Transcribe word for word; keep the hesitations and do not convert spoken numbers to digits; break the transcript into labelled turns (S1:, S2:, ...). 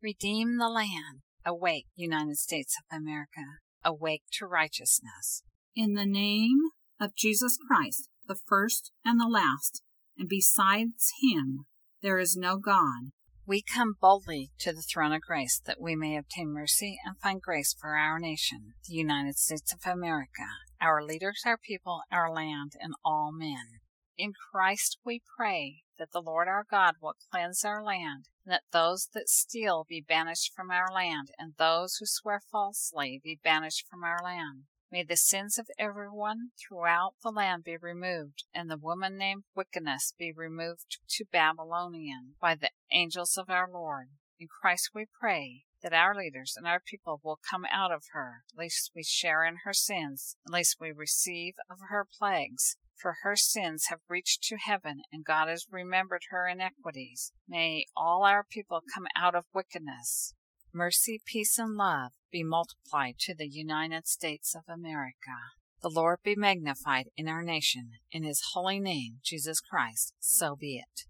S1: Redeem the land. Awake, United States of America. Awake to righteousness.
S2: In the name of Jesus Christ, the first and the last, and besides him there is no God.
S1: We come boldly to the throne of grace that we may obtain mercy and find grace for our nation, the United States of America, our leaders, our people, our land, and all men. In Christ we pray that the Lord our God will cleanse our land, and that those that steal be banished from our land, and those who swear falsely be banished from our land. May the sins of everyone throughout the land be removed, and the woman named Wickedness be removed to Babylonian by the angels of our Lord. In Christ we pray that our leaders and our people will come out of her, lest we share in her sins, and lest we receive of her plagues. For her sins have reached to heaven, and God has remembered her iniquities. May all our people come out of wickedness. Mercy, peace, and love be multiplied to the United States of America. The Lord be magnified in our nation. In his holy name, Jesus Christ, so be it.